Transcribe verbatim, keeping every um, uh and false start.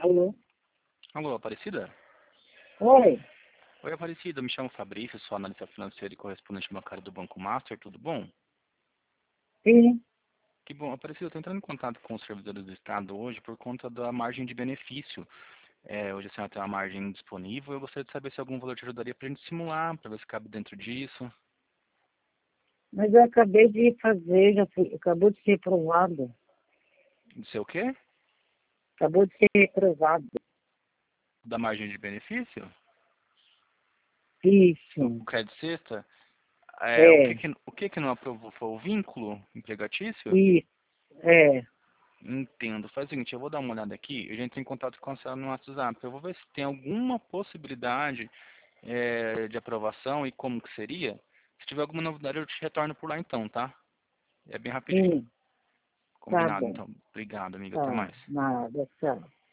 Alô? Alô, Aparecida? Oi, Oi, Aparecida, me chamo Fabrício, sou analista financeiro e correspondente bancário do Banco Master, tudo bom? sim, Que bom, Aparecida, eu estou entrando em contato com os servidores do Estado hoje por conta da margem de benefício. É, hoje a senhora tem uma margem disponível, eu gostaria de saber se algum valor te ajudaria para a gente simular, para ver se cabe dentro disso. mas eu acabei de fazer, já fui, acabou de ser reprovado. Não sei o quê? Acabou de ser reprovado. Da margem de benefício? Do Isso, crédito sexta? É, o que é, que, o que que não aprovou foi o vínculo empregatício? isso, é. Entendo. Faz o seguinte, eu vou dar uma olhada aqui, eu já entrei em contato com a senhora no WhatsApp. Eu vou ver se tem alguma possibilidade é, de aprovação e como que seria. Se tiver alguma novidade, eu te retorno por lá então, tá? É bem rapidinho. Sim, tá Combinado, bom, então. Obrigado, amigo. Até tá, mais. nada, tchau.